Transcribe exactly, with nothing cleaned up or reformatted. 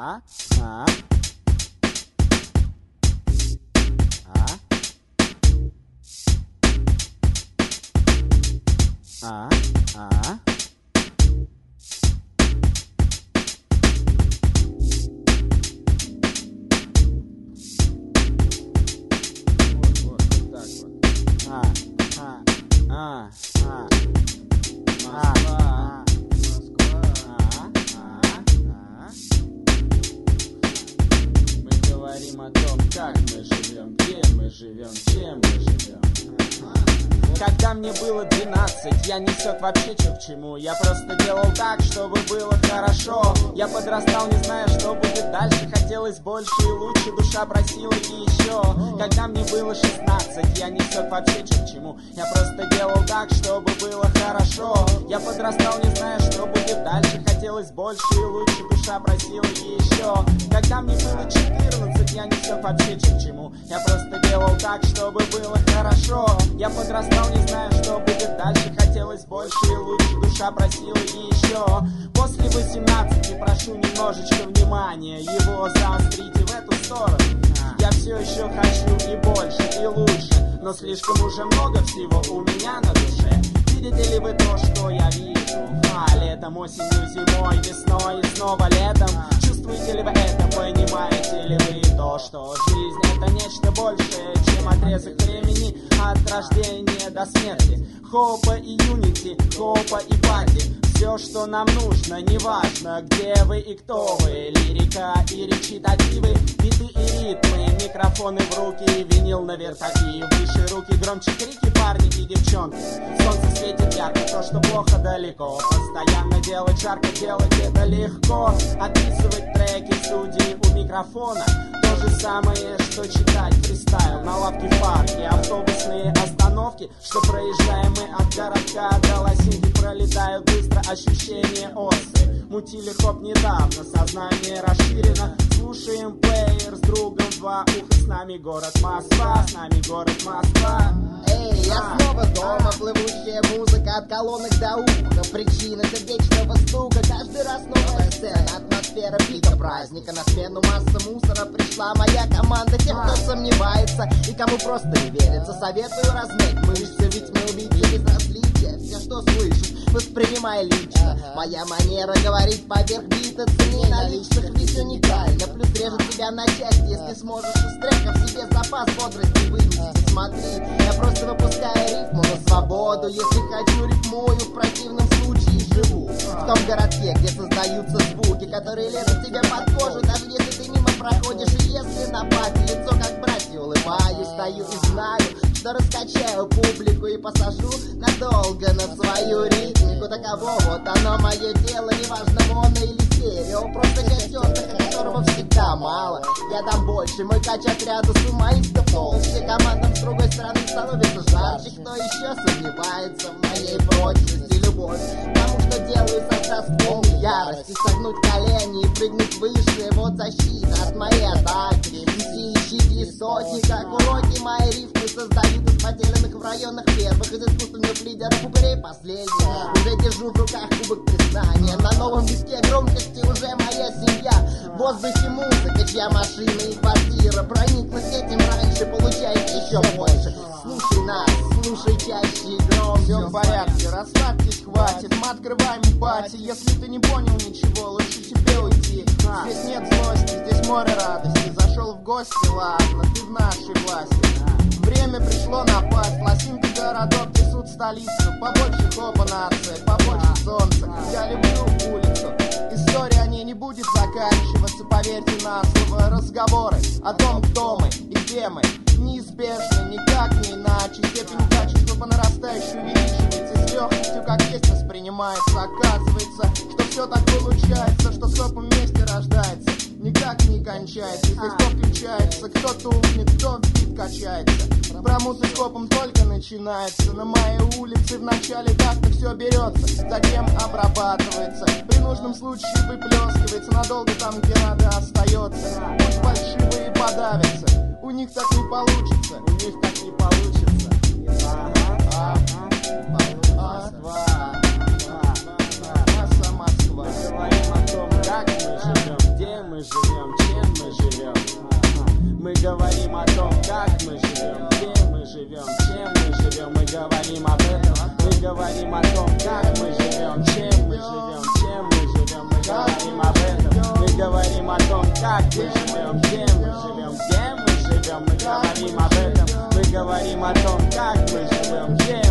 А? А? А? А? А, а, Москва, Москва, а, а. Мы говорим о том, как мы живем, где мы живем, чем мы живем. Когда мне было двенадцать, я несет вообще чё к чему. Я просто делал так, чтобы было хорошо. Я подрастал, не зная, что будет дальше. Хотелось больше и лучше, душа просила еще. Когда мне было шестнадцать, я несет вообще чё к чему. Я просто делал так, чтобы было хорошо. Я подрастал, не зная, что будет дальше. Хотелось больше и лучше, душа просила еще. Когда мне было четырнадцать, я несет вообще чё к чему. Я просто делал так, чтобы было хорошо. Я подрастал, не знаю, что будет дальше. Хотелось больше и лучше, душа просила еще. После восемнадцати прошу немножечко внимания, его заострите в эту сторону. Я все еще хочу и больше, и лучше, но слишком уже много всего у меня на душе. Видите ли вы то, что я вижу? А, летом, осенью, зимой, весной и снова летом. Чувствуете ли вы это, понимаете ли вы то, что жизнь это нечто большее, чем отрезок времени от рождения до смерти. Хопа и юнити, хопа и пати. Все, что нам нужно, неважно, где вы и кто вы. Лирика и речитативы, биты и ритмы, микрофоны в руки, винил на вертопе. Выше руки, громче крики, парни и девчонки. Солнце светит ярко, то, что плохо, далеко. Постоянно делать жарко, делать это легко. Описывать треки в студии у микрофона. То же самое, что читать фристайл на лавке в парке. Автобусные остановки, что проезжаем мы от городка до лосинки, пролетают быстро ощущения осы. Мутили хоп недавно, сознание расширено. Слушаем плеер с другом в два уха. С нами город Москва, с нами город Москва. Эй, я снова дома, плывущая музыка от колонок до уха. Причина сердечного стука, каждый раз новая сцена. Атмосфера пика праздника, на смену масса мусора пришла моя команда. Тех, кто сомневается и кому просто не верится, советую размять мышцы, ведь мы убийцы безразличия. Все, что слышишь, воспринимай лично. Моя манера говорить поверх бита, цени наличных ведь уникально. Плюс режет тебя на части, если сможешь из треков себе запас бодрости вынести. Смотри, я просто выпускаю рифму на свободу. Если хочу, рифмую, в противном случае живу в том городке, где создаются звуки, которые лезут тебе под кожу, даже если ты мимо проходишь. И если на пати лицо как братья, улыбаюсь, стою и знаю, что раскачаю публику и посажу надолго на свою ритмику. Таково вот оно мое дело, неважно моно или стерео. Просто часть отдыха, которого всегда мало. Я дам больше, мой кач отряда сумаистов толще. Командам с другой стороны становится жарче. Кто еще сомневается в моей прочности? Любовь к тому, что делаю, создаст полную ярость. И согнуть колени и прыгнуть выше. Вот защита от моей атаки. Неси, ищите сотни, как уроки. Мои рифмы создают из потерянных в районах первых, из искусственных лидеров упырей последних. Уже держу в руках кубок признания. На новом витке громкости уже моя семья. В воздухе музыка, чья машина и квартира. Проникнуть этим раньше, получайте еще больше. Слушай нас, слушай чаще и громче. Все в порядке, расслабьтесь, хватит. Мы открываем пати. Если ты не понял ничего, лучше тебе уйти. Здесь нет злости, здесь море радости. Зашел в гости, ладно, ты в нашей власти. Время пришло напасть. Лосинки городок несут столицу. Побольше хопа нация, побольше солнца. Я люблю улицу. История о ней не будет заканчиваться. Поверьте на слово. Разговоры о том, кто мы и где мы неизбежно, никак не иначе. Степень качества по нарастающей увеличивается. С легкостью как есть воспринимается. Оказывается, что все так получается, что с хопом вместе рождается. Никак не кончается. Здесь кто включается, кто тухнет, кто бит качается. Промуты с хопом только начинается. На моей улице вначале как-то все берется, затем обрабатывается. При нужном случае выплескивается. Надолго там, где надо, остается. Пусть фальшивые подавятся. У них так не получится. У них так не получится. Ага, ага, Москва. Москва. Мы говорим о том, как мы живем, где мы живем. говорим об этом, мы говорим о том, как мы живем, чем мы живем, чем мы живем, мы говорим об этом, мы говорим о том, как мы живем, где мы живем, где мы живем, мы говорим об этом, мы говорим о том, как мы живем, где